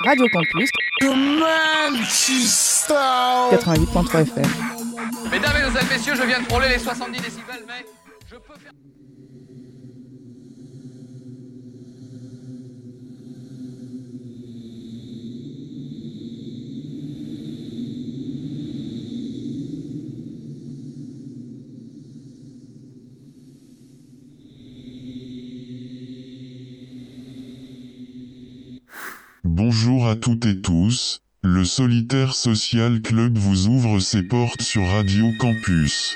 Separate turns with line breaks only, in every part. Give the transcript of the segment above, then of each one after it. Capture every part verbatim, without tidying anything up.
Radio Campus quatre-vingt-huit virgule trois F M.
Mesdames et messieurs, je viens de frôler les soixante-dix décibels, mais je peux faire...
Bonjour à toutes et tous, le Solitaire Social Club vous ouvre ses portes sur Radio Campus.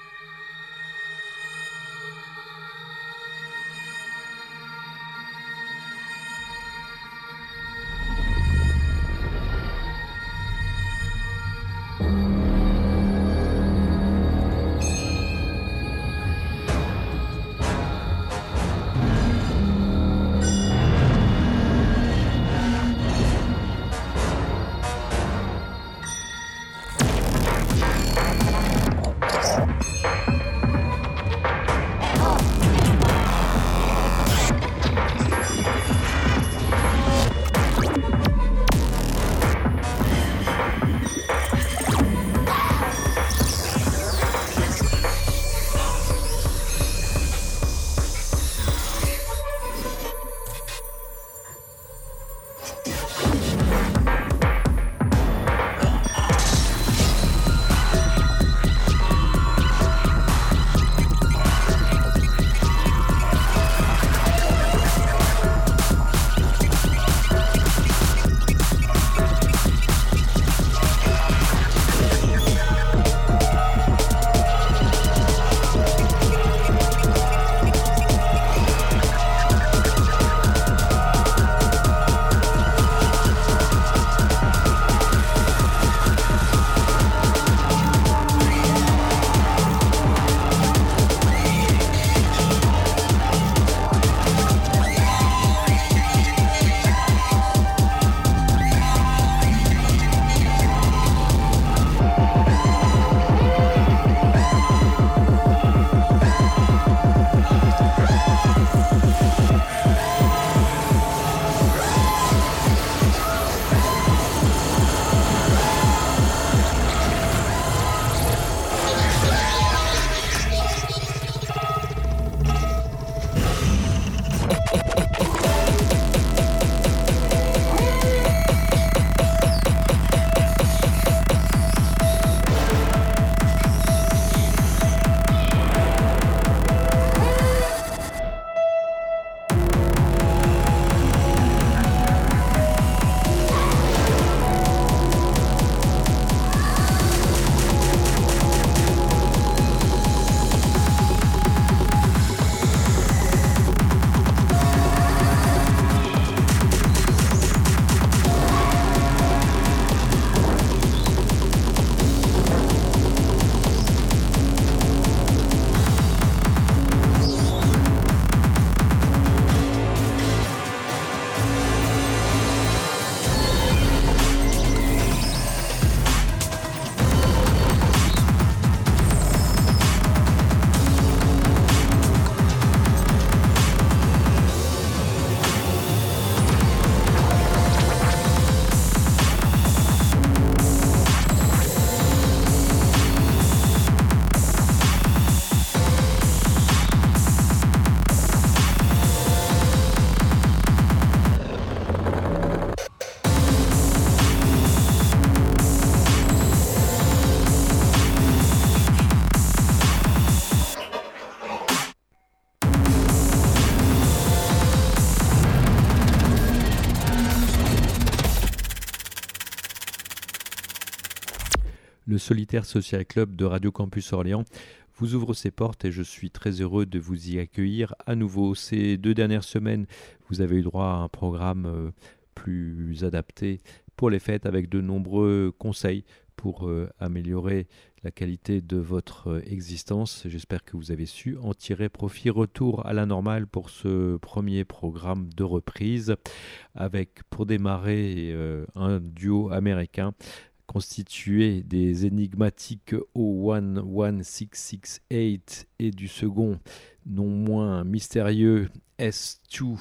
Le Solitaire Social Club de Radio Campus Orléans vous ouvre ses portes et je suis très heureux de vous y accueillir à nouveau. Ces deux dernières semaines, vous avez eu droit à un programme plus adapté pour les fêtes avec de nombreux conseils pour euh, améliorer la qualité de votre existence. J'espère que vous avez su en tirer profit. Retour à la normale pour ce premier programme de reprise avec, pour démarrer, euh, un duo américain constitué des énigmatiques O un un six six huit et du second non moins mystérieux S deux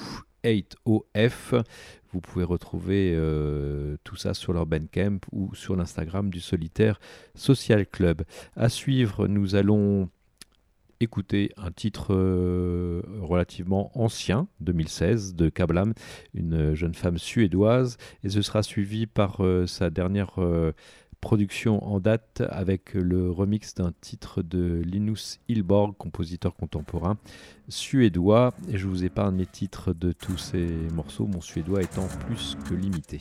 huit O F. Vous pouvez retrouver euh, tout ça sur leur Bandcamp ou sur l'Instagram du Solitaire Social Club. À suivre, nous allons écouter un titre euh, relativement ancien, deux mille seize, de Kablam, une jeune femme suédoise, et ce sera suivi par euh, sa dernière euh, production en date avec le remix d'un titre de Linus Ilborg, compositeur contemporain suédois. Et je vous épargne les titres de tous ces morceaux, mon suédois étant plus que limité.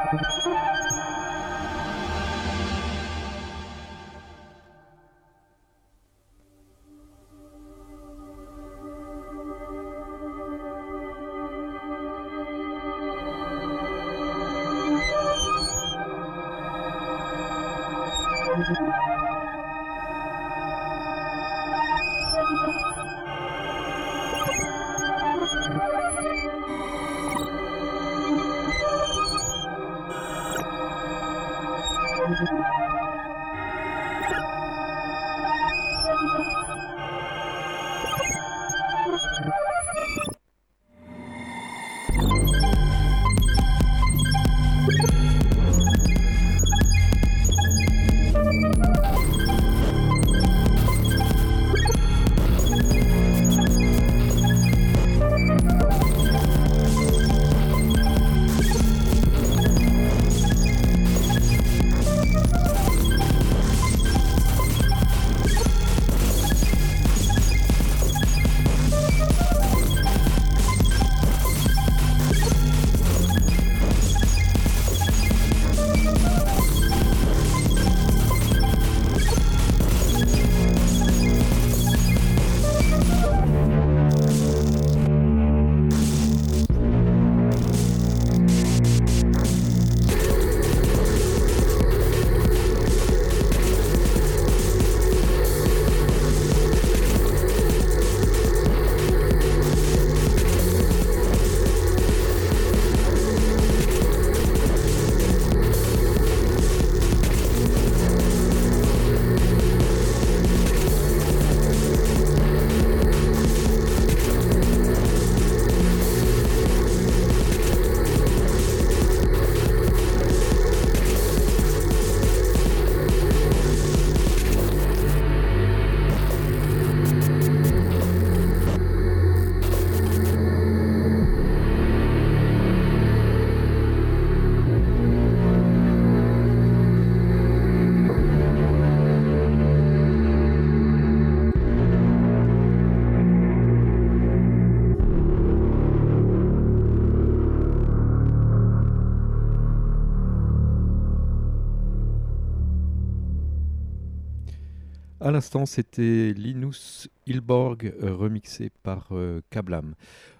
À l'instant, c'était Linus Ilborg euh, remixé par euh, Kablam.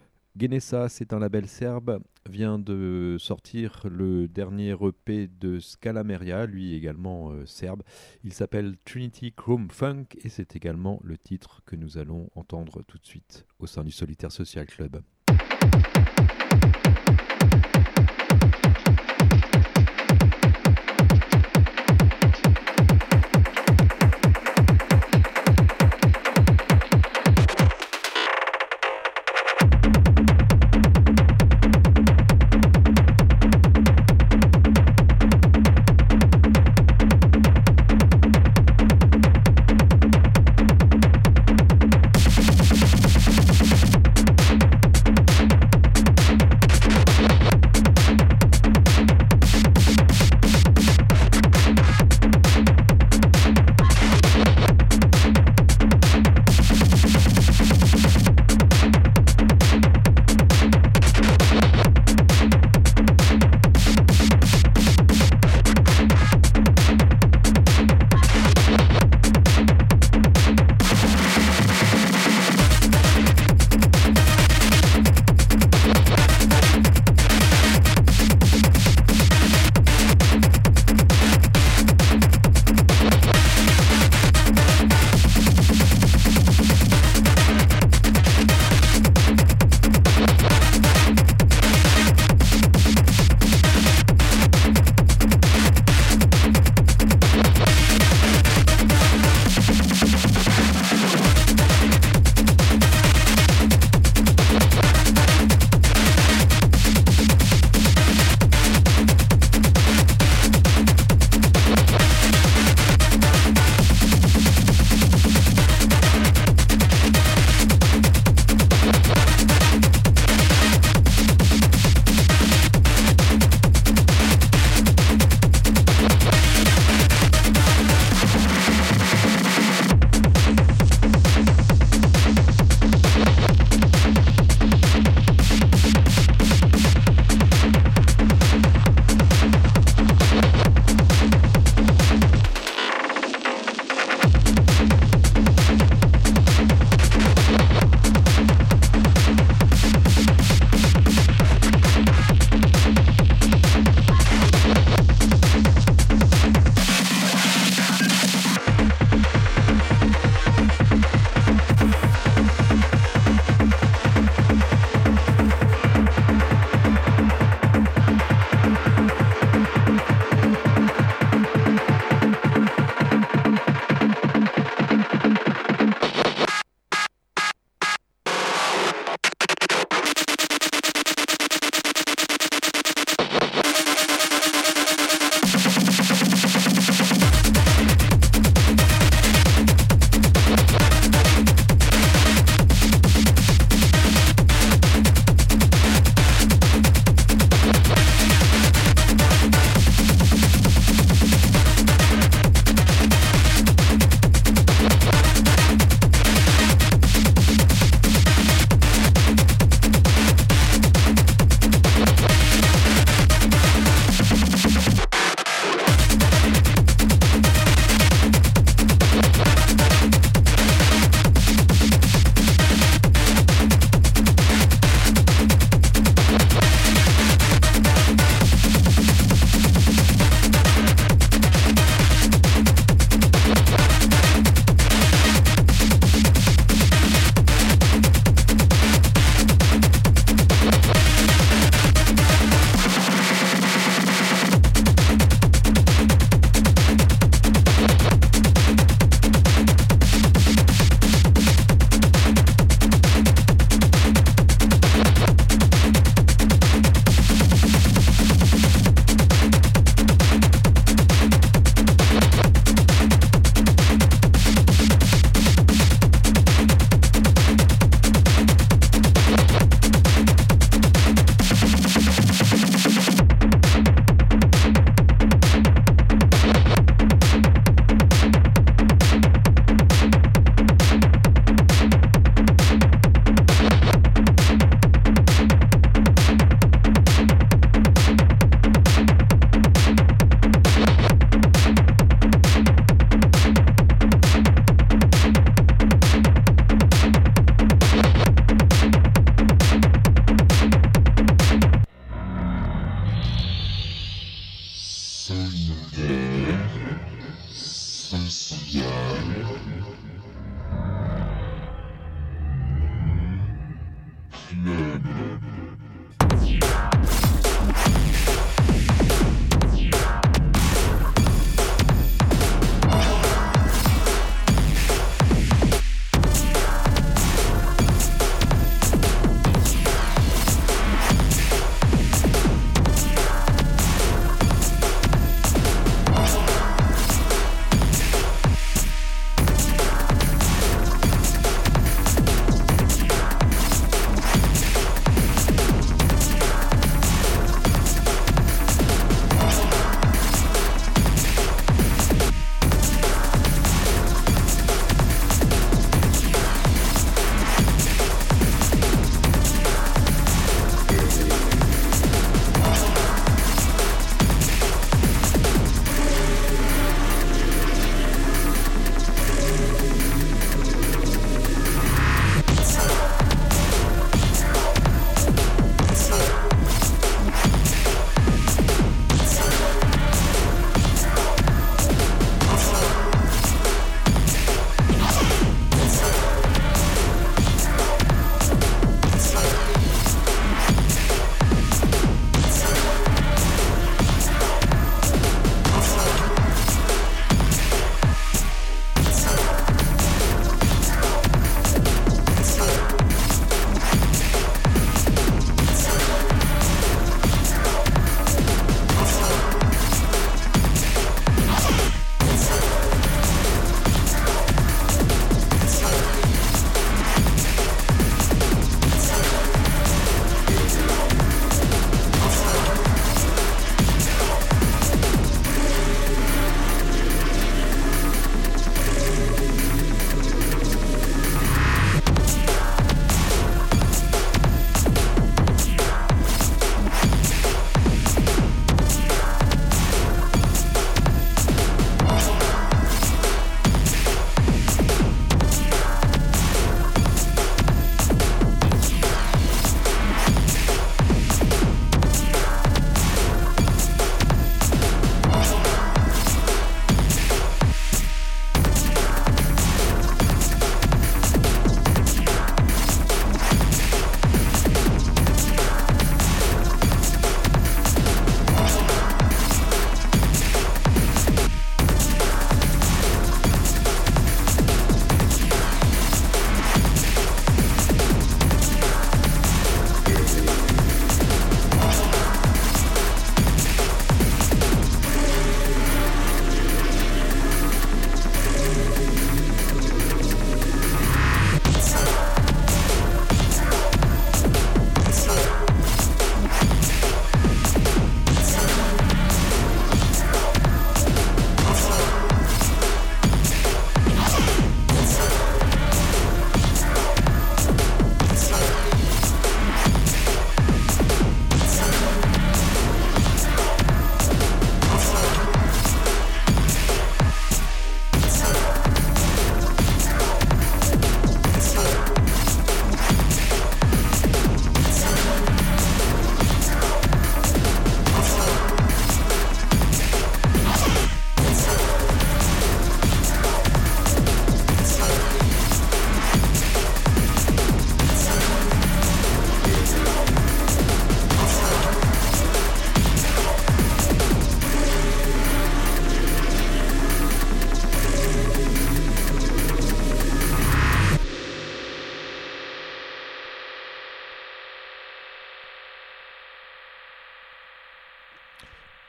Genesa, c'est un label serbe, vient de sortir le dernier E P de Scalameria, lui également euh, serbe. Il s'appelle Trinity Chrome Funk et c'est également le titre que nous allons entendre tout de suite au sein du Solitaire Social Club.
We'll be right back.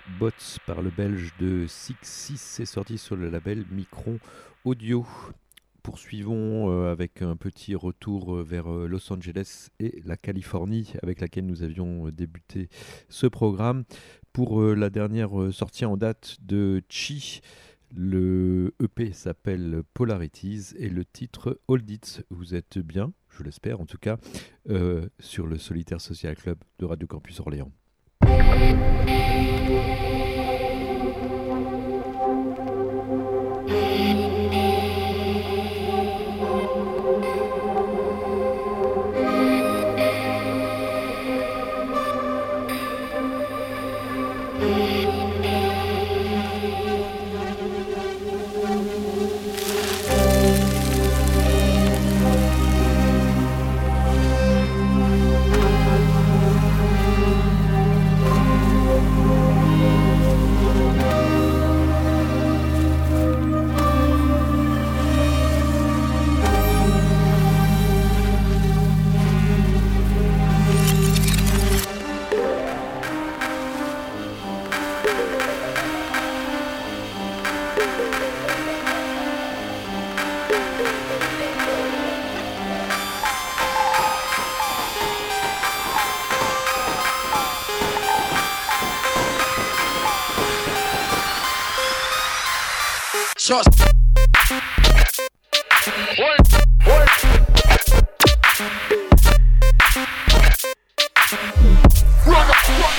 Bots par le belge de six six, c'est sorti sur le label Micron Audio. Poursuivons euh, avec un petit retour euh, vers euh, Los Angeles et la Californie avec laquelle nous avions euh, débuté ce programme. Pour euh, la dernière euh, sortie en date de Chi, le E P s'appelle Polarities et le titre Hold It. Vous êtes bien, je l'espère en tout cas, euh, sur le Solitaire Social Club de Radio Campus Orléans.
Just one, one. Run up, run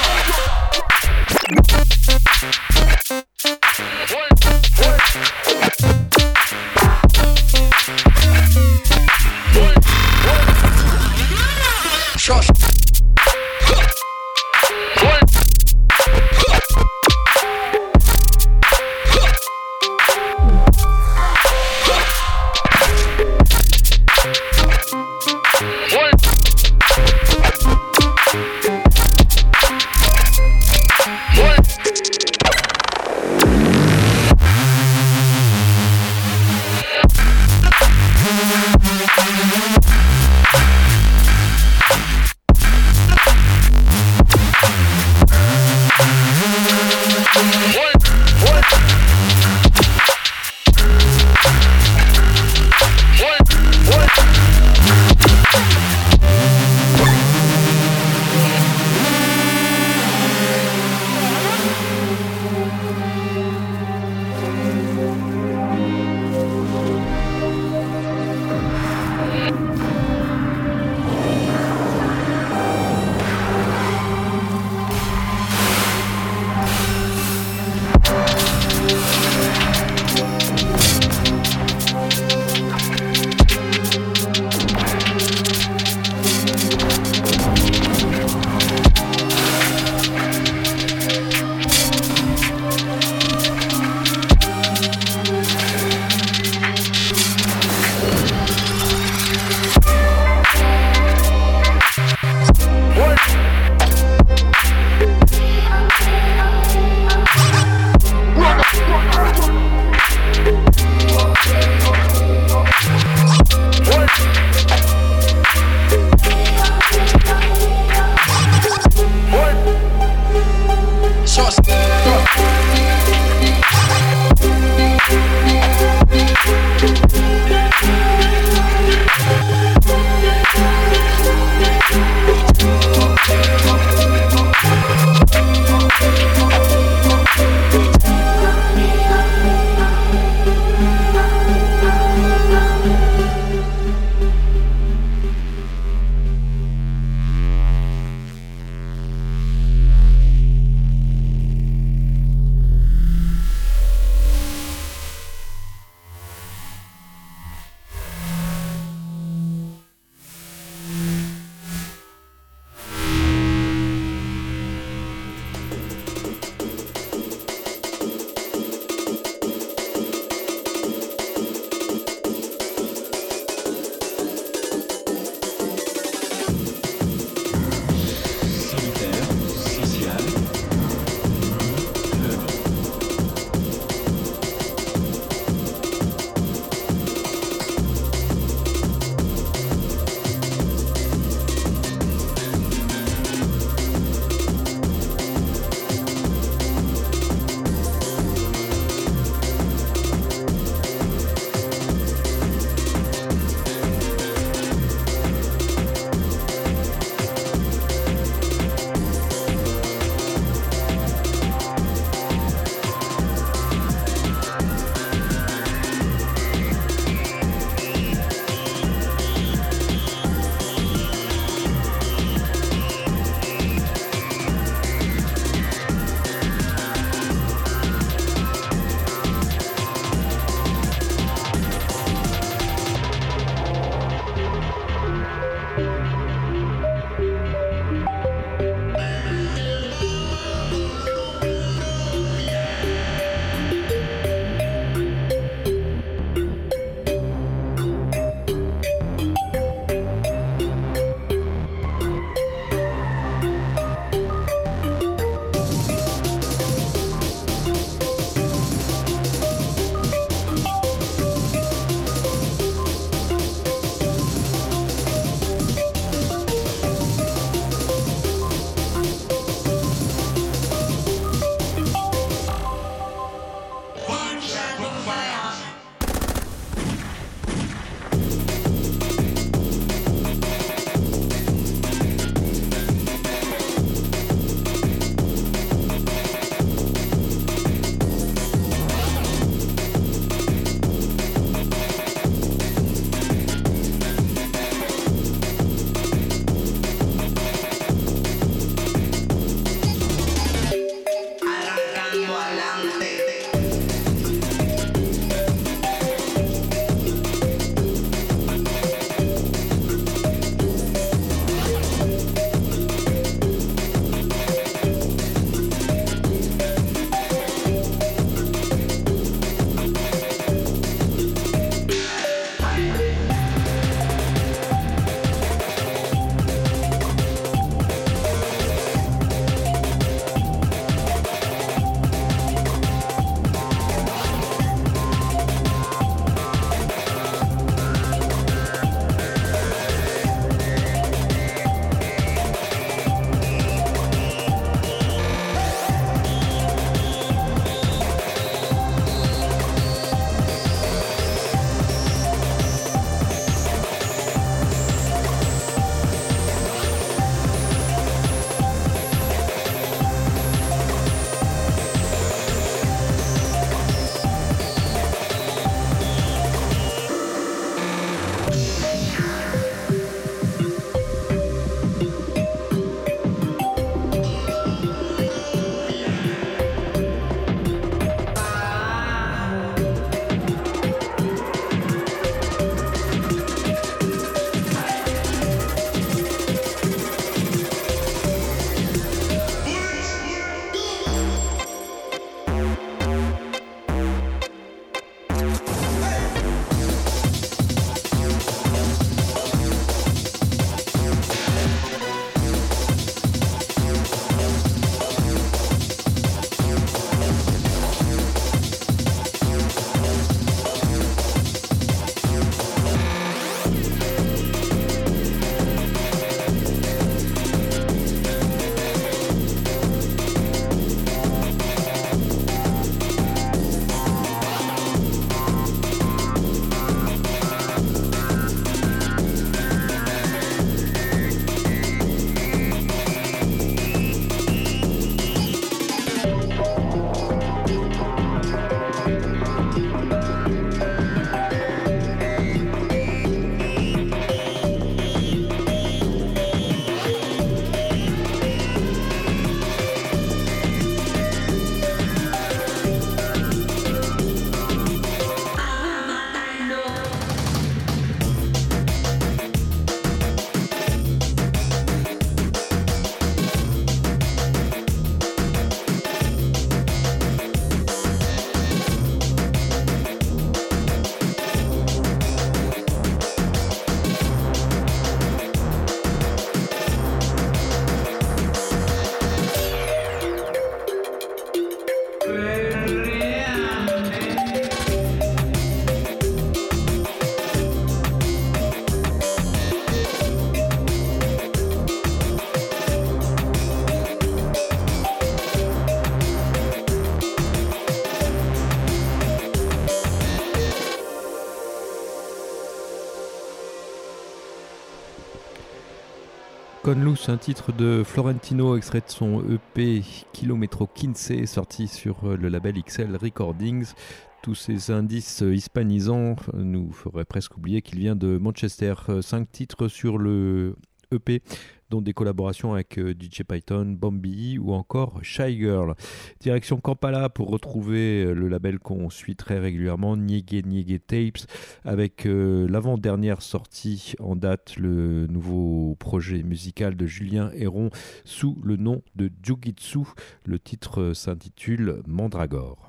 Conloose, un titre de Florentino extrait de son E P Kilometro quinze, sorti sur le label X L Recordings. Tous ces indices hispanisants nous feraient presque oublier qu'il vient de Manchester. Cinq titres sur le E P, dont des collaborations avec D J Python, Bombi ou encore Shy Girl. Direction Kampala pour retrouver le label qu'on suit très régulièrement, Nyege Nyege Tapes, avec euh, l'avant-dernière sortie en date, le nouveau projet musical de Julien Héron sous le nom de Jujitsu. Le titre s'intitule Mandragore.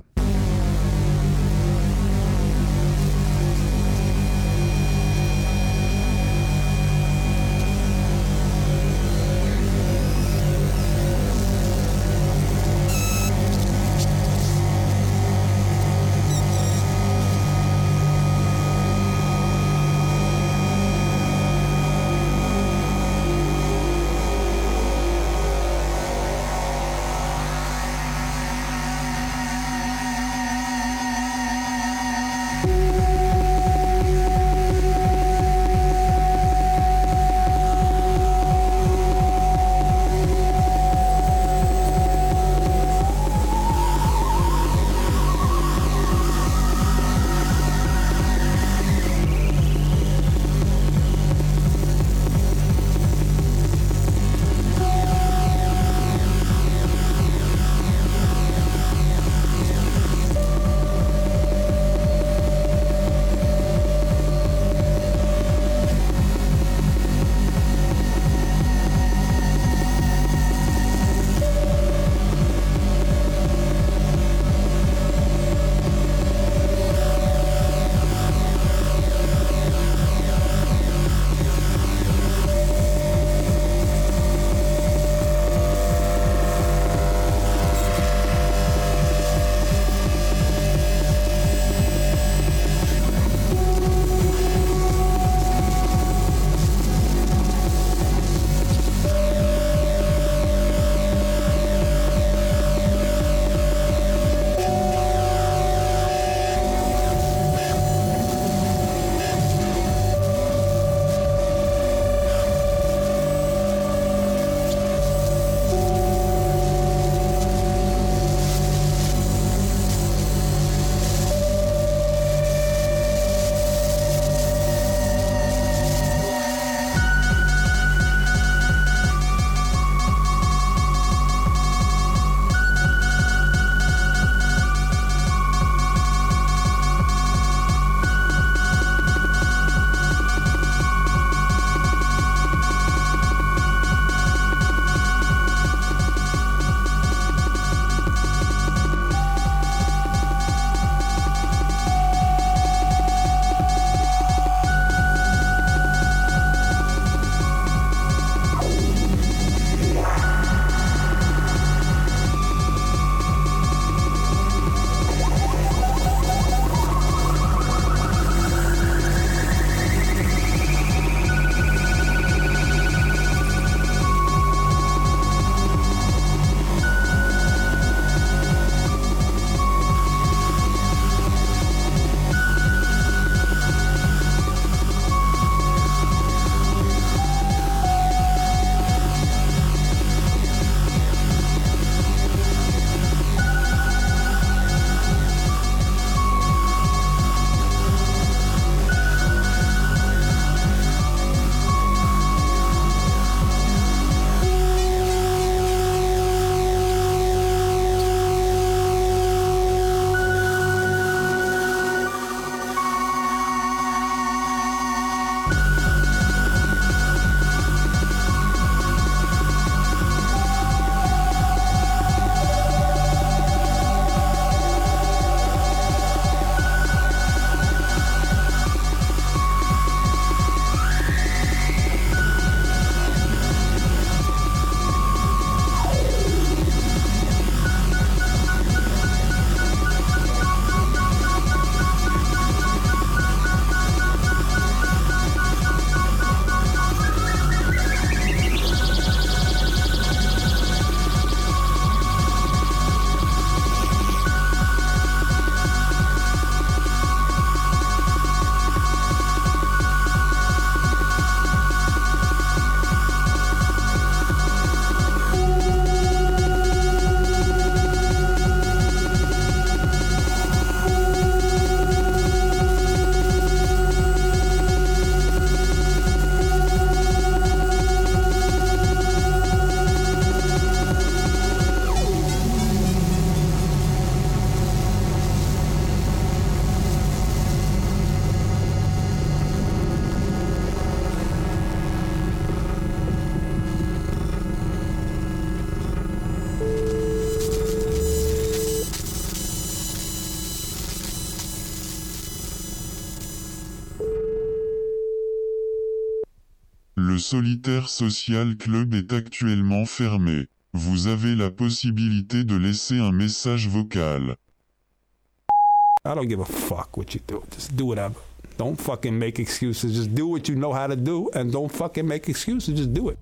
Solitaire Social Club est actuellement fermé. Vous avez la possibilité de laisser un message vocal.
I don't give a fuck what you do. Just do whatever. Don't fucking make excuses. Just do what you know how to do and don't fucking make excuses. Just do it.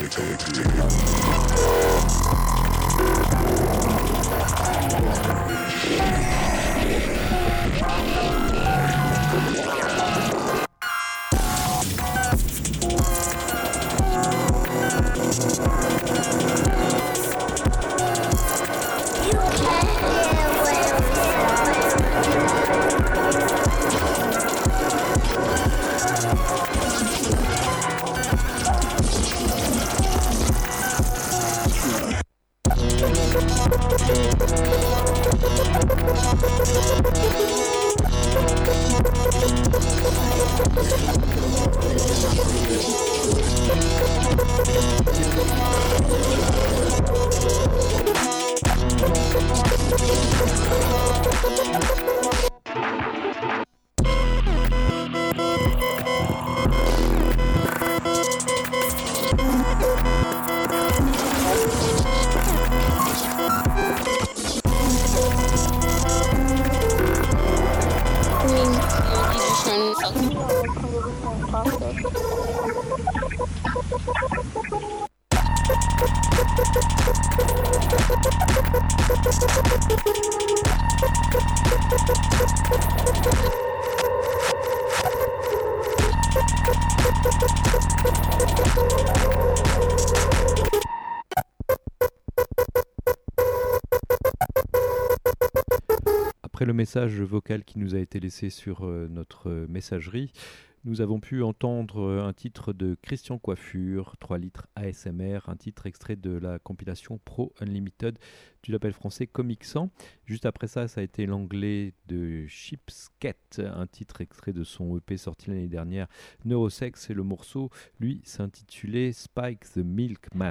Après le message vocal qui nous a été laissé sur euh, notre messagerie, nous avons pu entendre un titre de Christian Coiffure, trois litres A S M R, un titre extrait de la compilation Pro Unlimited du label français Comic Sans. Juste après ça, ça a été l'anglais de Chipsket, un titre extrait de son E P sorti l'année dernière, Neurosex, et le morceau, lui, s'intitulait Spike the Milkman.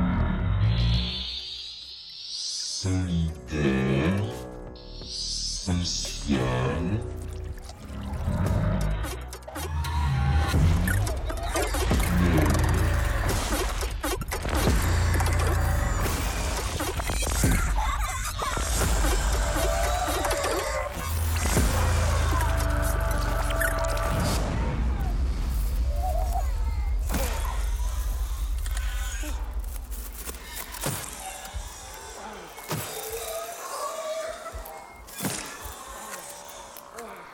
Solitaire, social.
Oh.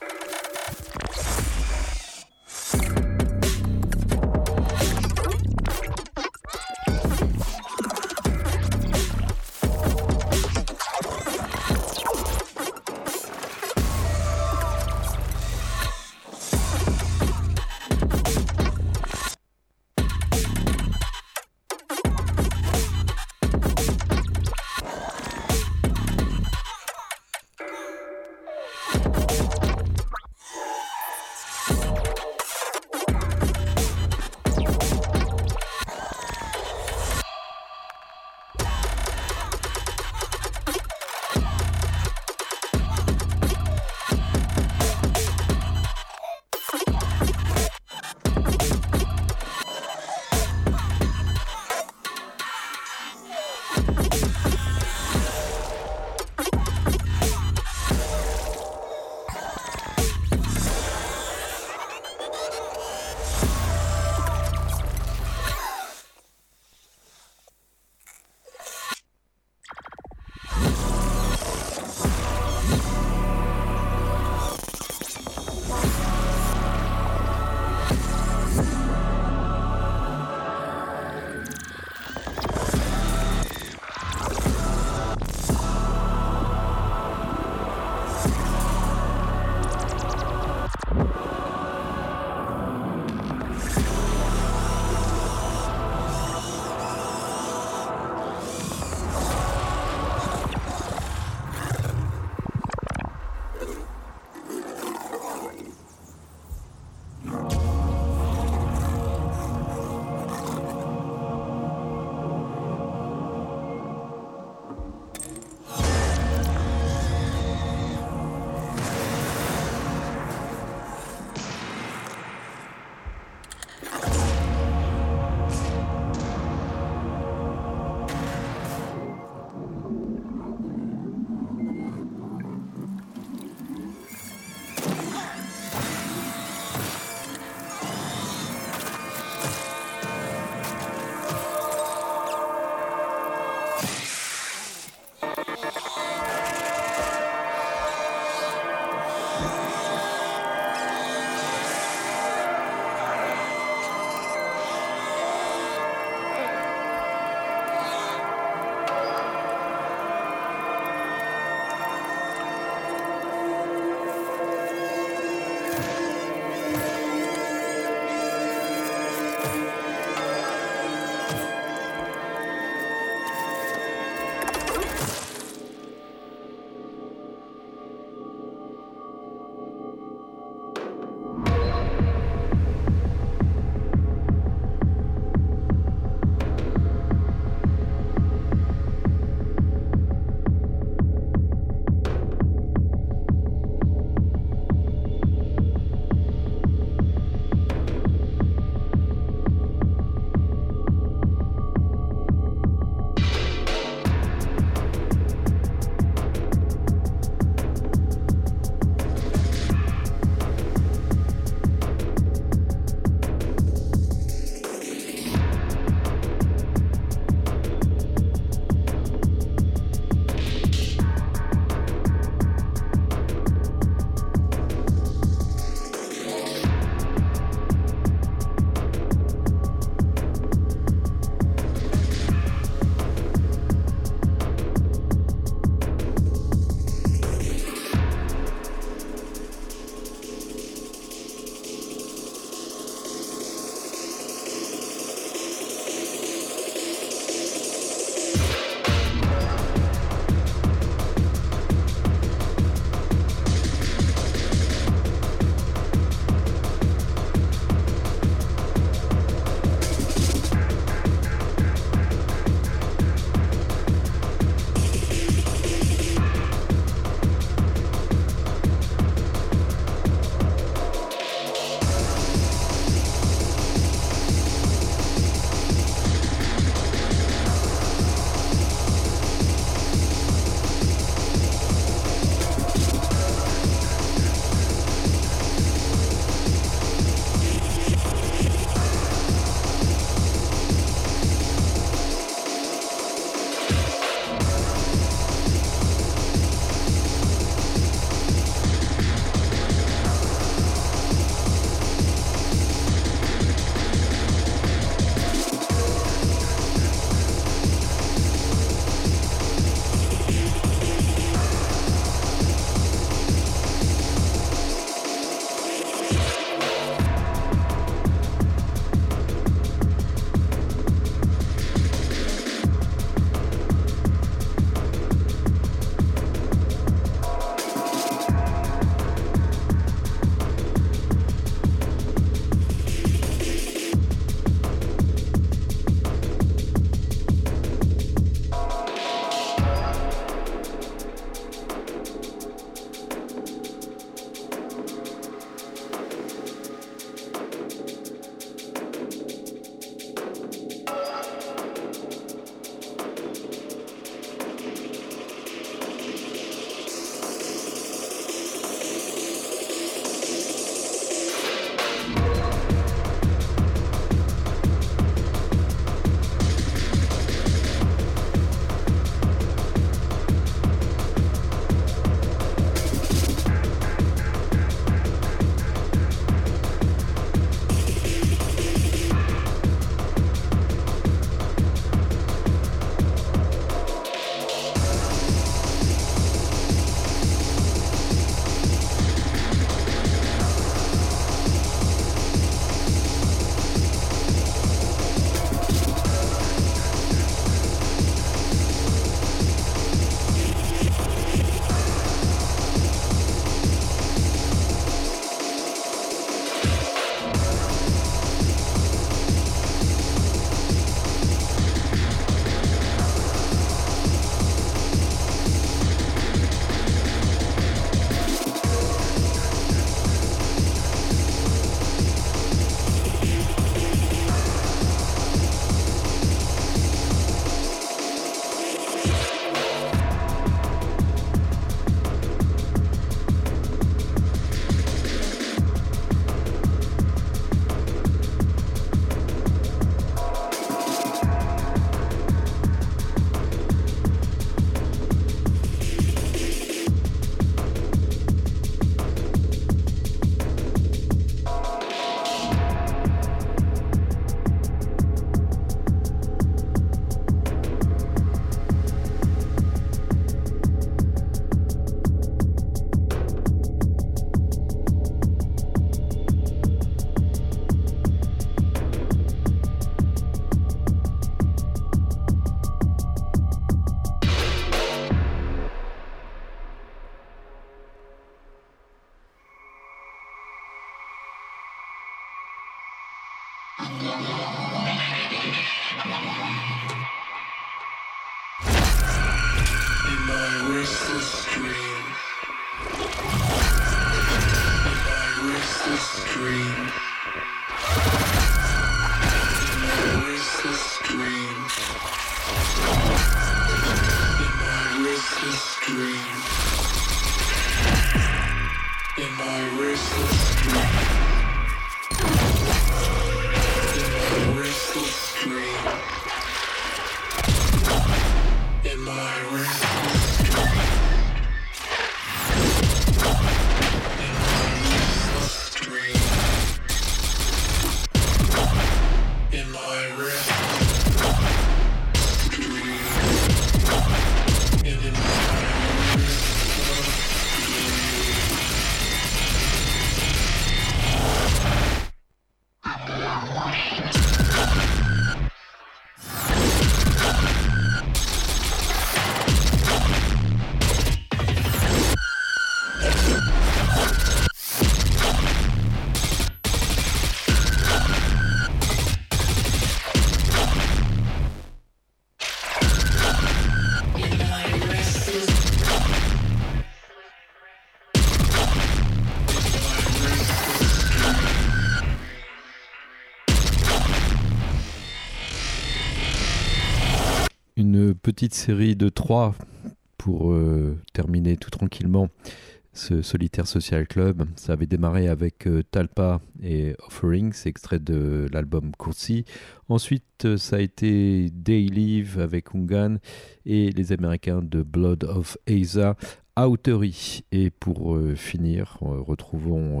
Une petite série de trois pour euh, terminer tout tranquillement ce Solitaire Social Club. Ça avait démarré avec euh, Talpa et Offerings, extrait de l'album Kursi. Ensuite, euh, ça a été Day Live avec Ungan et les Américains de Blood of Asa, Outery. Et pour euh, finir, euh, retrouvons... Euh,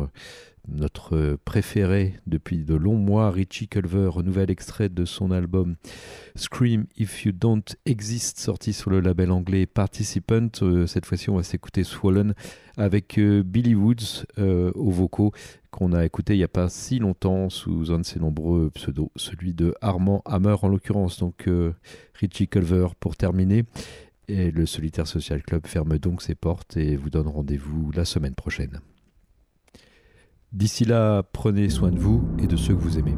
notre préféré depuis de longs mois, Richie Culver, nouvel extrait de son album Scream If You Don't Exist, sorti sur le label anglais Participant. Euh, cette fois-ci, on va s'écouter Swollen avec euh, Billy Woods euh, aux vocaux, qu'on a écouté il n'y a pas si longtemps sous un de ses nombreux pseudos, celui de Armand Hammer en l'occurrence. Donc euh, Richie Culver pour terminer. Et le Solitaire Social Club ferme donc ses portes et vous donne rendez-vous la semaine prochaine. D'ici là, prenez soin de vous et de ceux que vous aimez.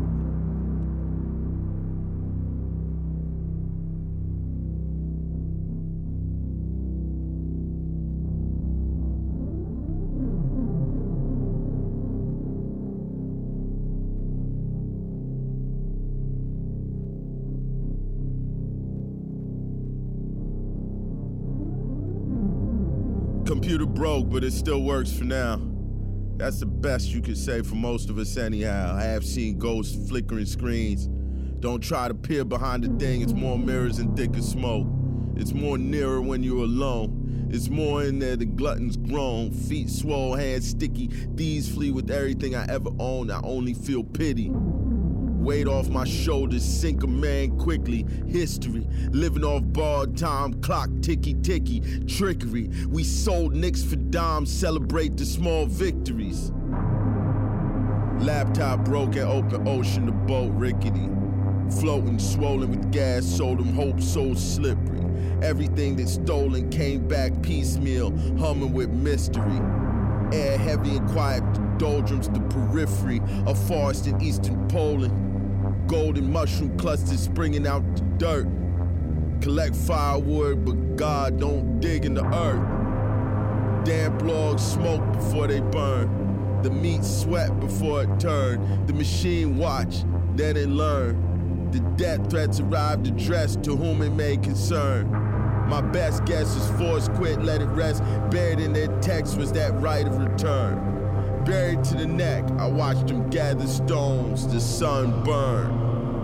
Computer broke, but it still works for now. That's the best you could say for most of us anyhow. I have seen ghosts flickering screens. Don't try to peer behind the thing, it's more mirrors and thicker smoke. It's more nearer when you're alone. It's more in there, the glutton's grown. Feet swole, hands sticky. Thieves flee with everything I ever owned. I only feel pity. Weight off my shoulders, sink a man quickly. History, living off borrowed time, clock ticky ticky. Trickery, we sold nicks for dimes, celebrate the small victories. Laptop broke at open ocean, the boat rickety. Floating, swollen with gas, sold them hope so slippery. Everything that's stolen came back piecemeal, humming with mystery. Air heavy and quiet, the doldrums, the periphery of forest in eastern Poland. Golden mushroom clusters springing out the dirt. Collect firewood, but God don't dig in the earth. Damp logs smoke before they burn. The meat sweat before it turned. The machine watch, then it learn. The death threats arrived addressed to whom it may concern. My best guess is force quit, let it rest. Buried in their text was that right of return. Buried to the neck, I watched them gather stones, the sun burn.